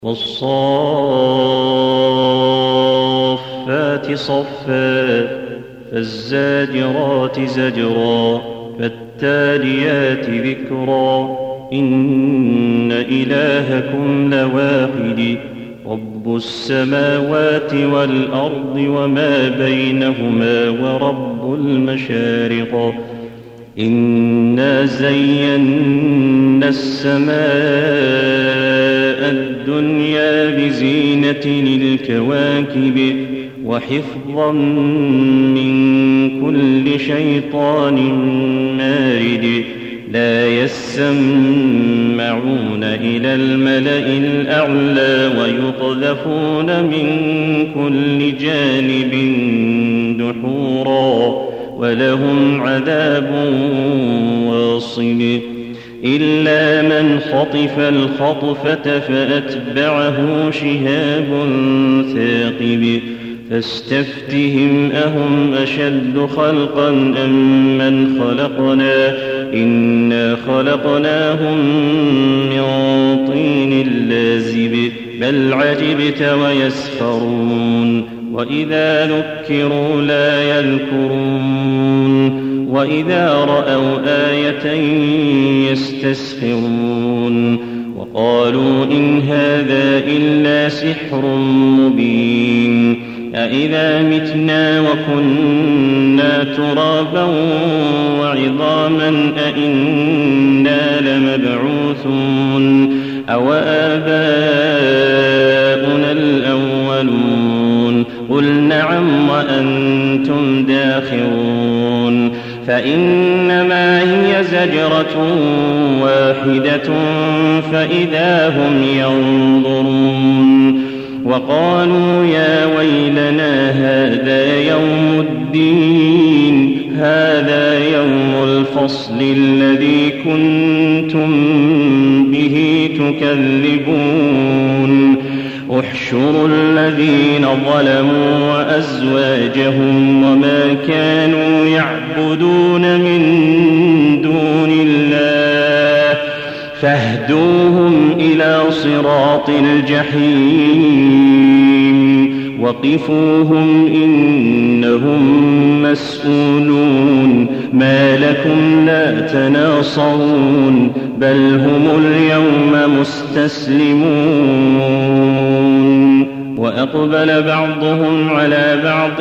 والصافات صفا فالزاجرات زجرا فالتاليات ذكرا إن إلهكم لواحد رب السماوات والأرض وما بينهما ورب المشارق إنا زينا السماء الدنيا بزينة للكواكب وحفظا من كل شيطان مارد لا يسمعون إلى الملأ الأعلى ويقذفون من كل جانب دحورا ولهم عذاب واصب إلا من خطف الخطفة فأتبعه شهاب ثاقب فاستفتهم أهم أشد خلقا أم من خلقنا إنا خلقناهم من طين لازب بل عجبت ويسخرون وإذا ذكروا لا يذكرون وإذا رأوا آية يستسخرون وقالوا إن هذا إلا سحر مبين أإذا متنا وكنا ترابا وعظاما أإنا لمبعوثون أو آباؤنا الأولون قل نعم وأنتم داخرون فإنما هي زجرة واحدة فإذا هم ينظرون وقالوا يا ويلنا هذا يوم الدين هذا يوم الفصل الذي كنتم به تكذبون احشروا الذين ظلموا وأزواجهم وما كانوا يعبدون من دون الله فاهدوهم إلى صراط الجحيم وقفوهم إنهم مسؤولون ما لكم لا تناصرون بل هم اليوم مستسلمون وأقبل بعضهم على بعض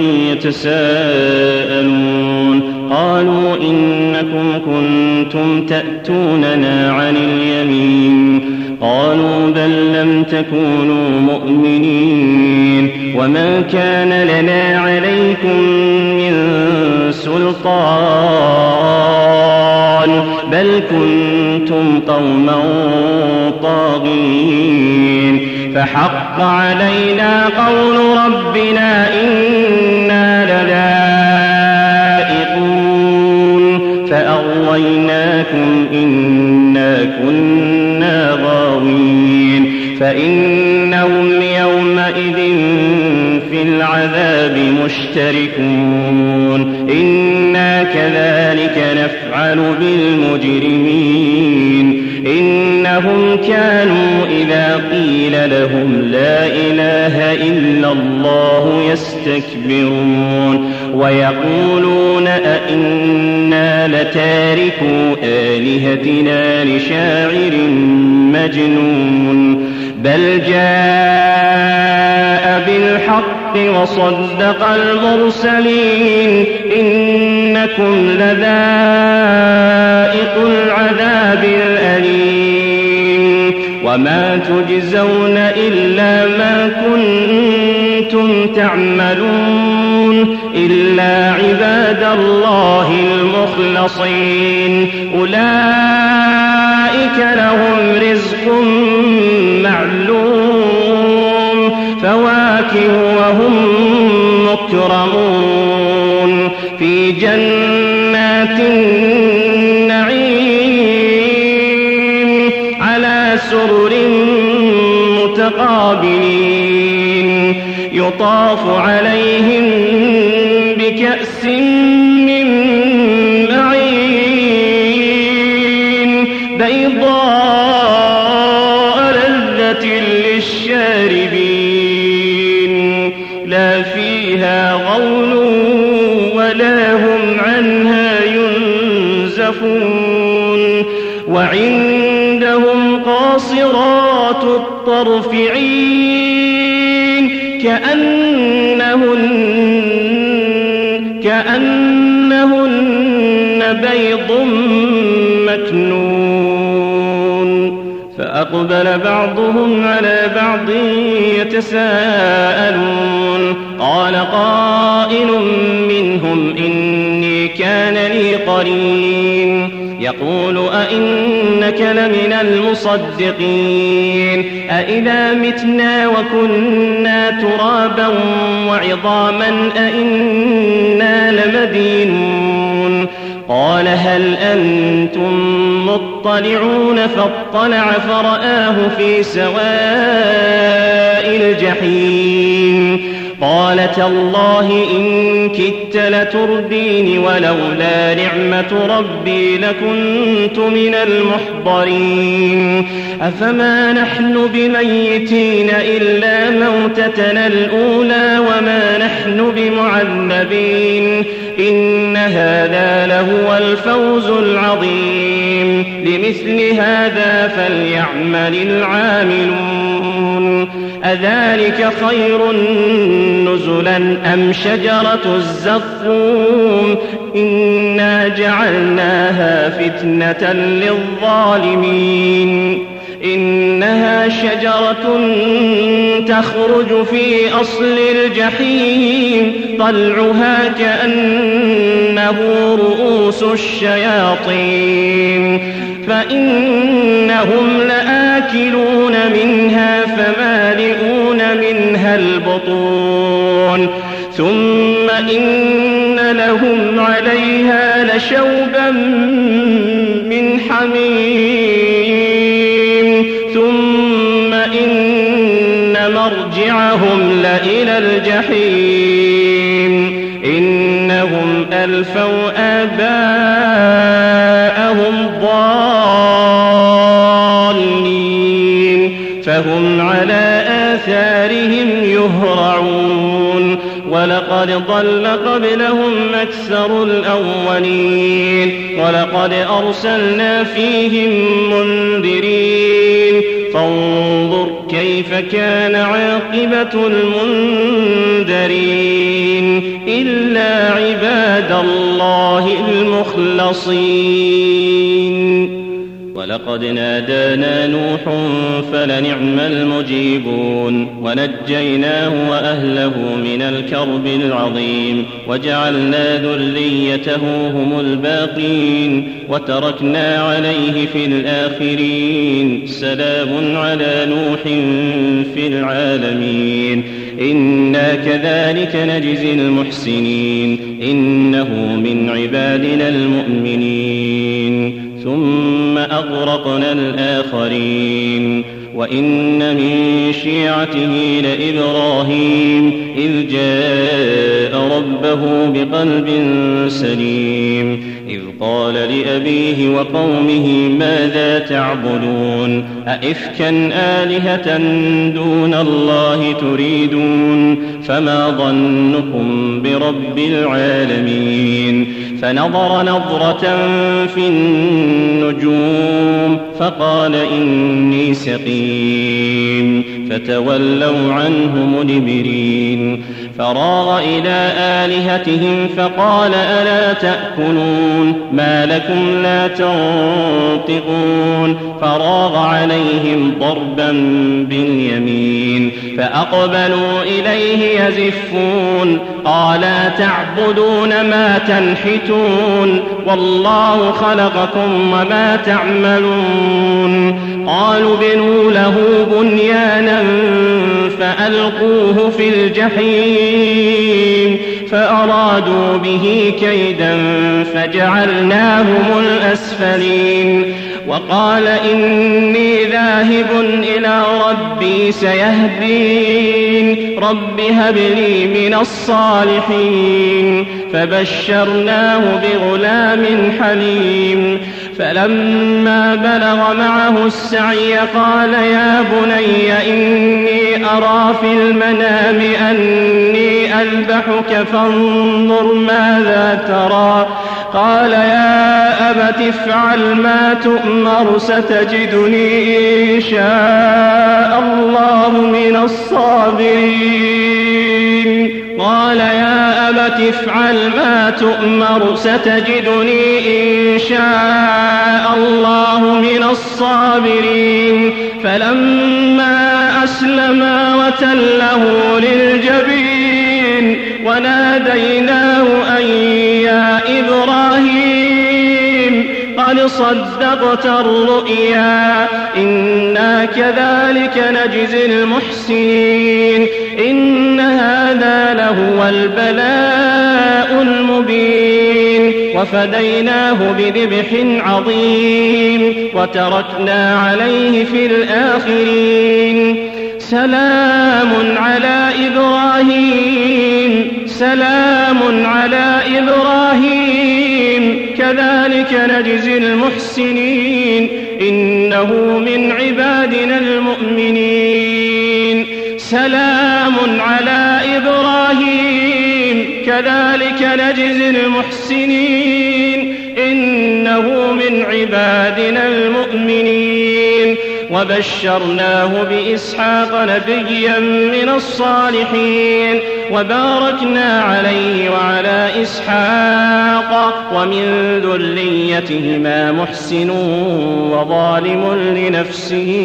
يتساءلون قالوا إنكم كنتم تأتوننا عن اليمين قالوا بل لم تكونوا مؤمنين وما كان لنا عليكم من سلطان بل كنتم قوما طاغين فحق علينا قول ربنا إنا لذائقون فأغويناكم إنا كنا غاوين فإنهم يومئذ في العذاب مشتركون إنا كذلك نفعل بالمجرمين إنهم كانوا إذا قيل لهم لا إله إلا الله يستكبرون ويقولون أئنا لتاركو آلهتنا لشاعر مجنون بل جاء بالحق وصدق المرسلين إنكم لذائق العذاب الأليم وما تجزون إلا ما كنتم تعملون إلا عباد الله المخلصين أولئك لهم رزق معلوم فواكه وهم مكرمون في جنات النعيم على سرر متقابلين يطاف عليهم بكأس من معين بيضاء لذة للشاربين لا فيها غول ولا هم عنها ينزفون وعندهم قاصرات الطرف عين كأنهن بيض مكنون فأقبل بعضهم على بعض يتساءلون قال قائل منهم إني كان لي قرين يقول أئنك لمن المصدقين أئذا متنا وكنا ترابا وعظاما أئنا لمدينون قال هل أنتم مطلعون فاطلع فرآه في سواء الجحيم قال تالله إن كدت لتردين ولولا نعمة ربي لكنت من المحضرين أفما نحن بميتين إلا موتتنا الأولى وما نحن بمعذبين إن هذا لهو الفوز العظيم لمثل هذا فليعمل العاملون أذلك خير نزلا أم شجرة الزقوم إنا جعلناها فتنة للظالمين إنها شجرة تخرج في أصل الجحيم طلعها كأنه رؤوس الشياطين فإنهم لآكلون منها فمالئون منها البطون ثم إن لهم عليها لشوبا من حميم ثم إن مرجعهم لإلى الجحيم إنهم ألفوا آباءهم ضالين فهم على آثارهم يهرعون ولقد ضل قبلهم أكثر الأولين ولقد أرسلنا فيهم منذرين فانظر كيف كان عاقبة المنذرين إلا عباد الله المخلصين ولقد نادانا نوح فلنعم المجيبون ونجيناه وأهله من الكرب العظيم وجعلنا ذريته هم الباقين وتركنا عليه في الآخرين سلام على نوح في العالمين إنا كذلك نجزي المحسنين إنه من عبادنا المؤمنين ثم أغرقنا الآخرين وإن من شيعته لإبراهيم إذ جاء ربه بقلب سليم إذ قال لأبيه وقومه ماذا تعبدون أئفكا آلهة دون الله تريدون فما ظنكم برب العالمين فنظر نظرة في النجوم فقال إني سقيم فتولوا عنه مدبرين فراغ إلى آلهتهم فقال ألا تأكلون ما لكم لا تنطقون فراغ عليهم ضربا باليمين فأقبلوا إليه يزفون قال تعبدون ما تنحتون والله خلقكم وما تعملون قالوا بنوا له بنيانا فألقوه في الجحيم فأرادوا به كيدا فجعلناهم الأسفلين وقال إني ذاهب إلى ربي سيهدين رب هب لي من الصالحين فبشرناه بغلام حليم فلما بلغ معه السعي قال يا بني إني أرى في المنام أني أذبحك فانظر ماذا ترى قال يا أبت افعل ما تؤمر ستجدني إن شاء الله من الصابرين قال يا أبت افعل ما تؤمر ستجدني إن شاء الله من الصابرين فلما أسلما وتله للجبين وناديناه أن يا إبراهيم قد صدقت الرؤيا إنا كذلك نجزي المحسنين إن هذا لهو البلاء المبين وفديناه بذبح عظيم وتركنا عليه في الآخرين سلام على إبراهيم كذلك نجزي المحسنين إنه من عبادنا المؤمنين سلام على إبراهيم كذلك نجزي المحسنين إنه من عبادنا المؤمنين وبشرناه بإسحاق نبيا من الصالحين وباركنا عليه وعلى إسحاق ومن ذريتهما محسن وظالم لنفسه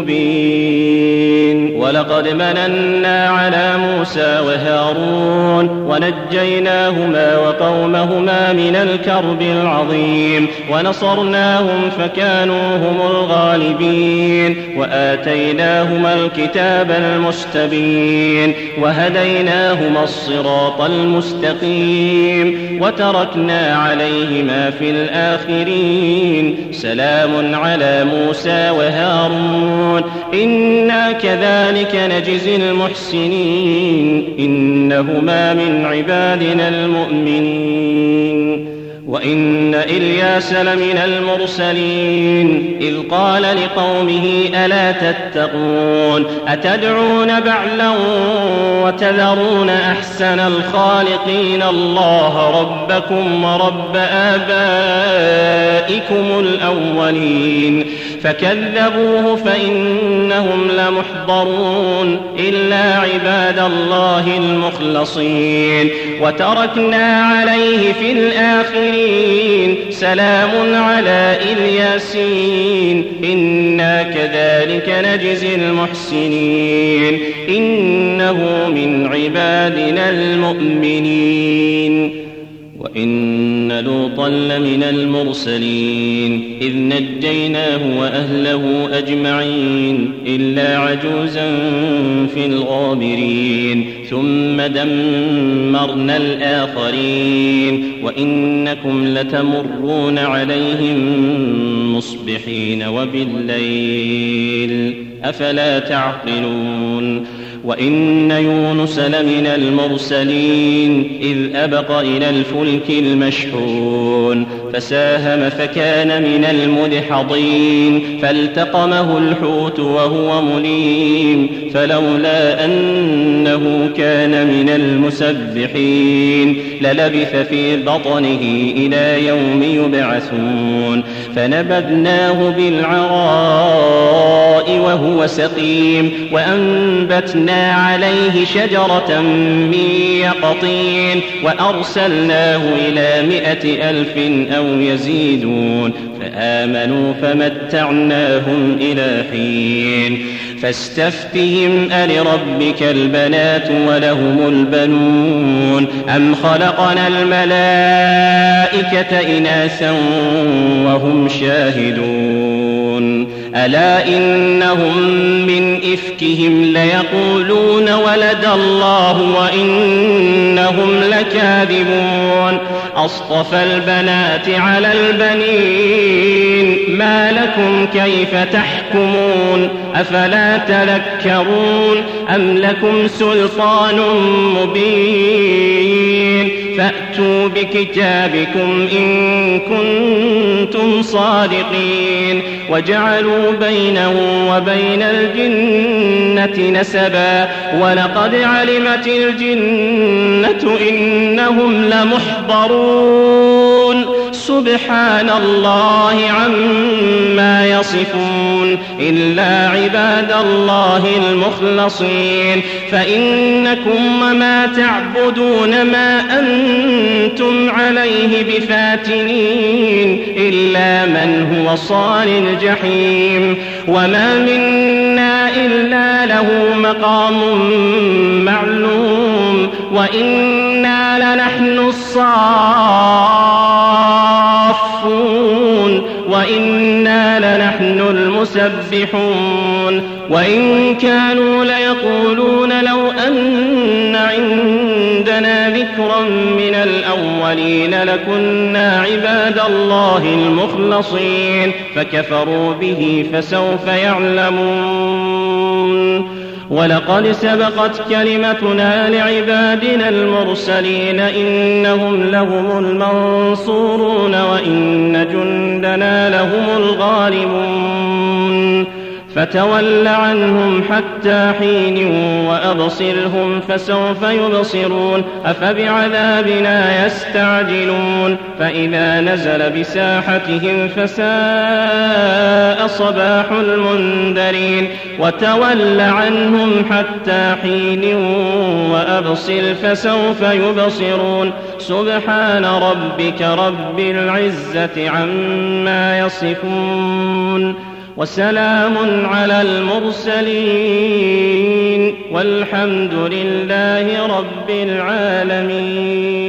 مبين ولقد مننا على موسى وهارون ونجيناهما وقومهما من الكرب العظيم ونصرناهم فكانوا هم الغالبين وآتيناهما الكتاب المستبين وهديناهما الصراط المستقيم وتركنا عليهما في الآخرين سلام على موسى وهارون إنا كذلك نجزي المحسنين إنهما من عبادنا المؤمنين وإن إلياس لمن المرسلين إذ قال لقومه ألا تتقون أتدعون بعلا وتذرون أحسن الخالقين الله ربكم ورب آبائكم الأولين فكذبوه فإنهم لمحضرون إلا عباد الله المخلصين وتركنا عليه في الآخرين سلام على الياسين إنا كذلك نجزي المحسنين إنه من عبادنا المؤمنين وإن لوطا لمن المرسلين إذ نجيناه وأهله أجمعين إلا عجوزا في الغابرين ثم دمرنا الآخرين وإنكم لتمرون عليهم مصبحين وبالليل أفلا تعقلون وإن يونس لمن المرسلين إذ أبق إلى الفلك المشحون فساهم فكان من المدحضين فالتقمه الحوت وهو مليم فلولا أنه كان من المسبحين للبث في بطنه إلى يوم يبعثون فنبذناه بالعراء وهو سقيم وأنبتنا عليه شجرة من يقطين وأرسلناه إلى 100,000 أو يزيدون فآمنوا فمتعناهم إلى حين فاستفتهم ألربك البنات ولهم البنون أم خلقنا الملائكة إناثا وهم شاهدون ألا إنهم من إفكهم ليقولون ولد الله وإنهم لكاذبون أصطفى البنات على البنين ما لكم كيف تحكمون أفلا تذكرون أم لكم سلطان مبين فأتوا بكتابكم إن كنتم صادقين وجعلوا بينه وبين الجنة نسبا ولقد علمت الجنة إنهم لمحضرون سبحان الله عما يصفون إلا عباد الله المخلصين فإنكم وما تعبدون ما أنتم عليه بفاتنين إلا من هو صال الجحيم وما منا إلا له مقام معلوم وإنا لنحن الصافون وإنا لنحن المسبحون وإن كانوا ليقولون لو أن عندنا ذكرا من الأولين لكنا عباد الله المخلصين فكفروا به فسوف يعلمون ولقد سبقت كلمتنا لعبادنا المرسلين إنهم لهم المنصورون وإن جندنا لهم الغالبون فتول عنهم حتى حين وأبصرهم فسوف يبصرون أفبعذابنا يستعجلون فإذا نزل بساحتهم فساء صباح المنذرين وتول عنهم حتى حين وأبصر فسوف يبصرون سبحان ربك رب العزة عما يصفون وسلام على المرسلين والحمد لله رب العالمين.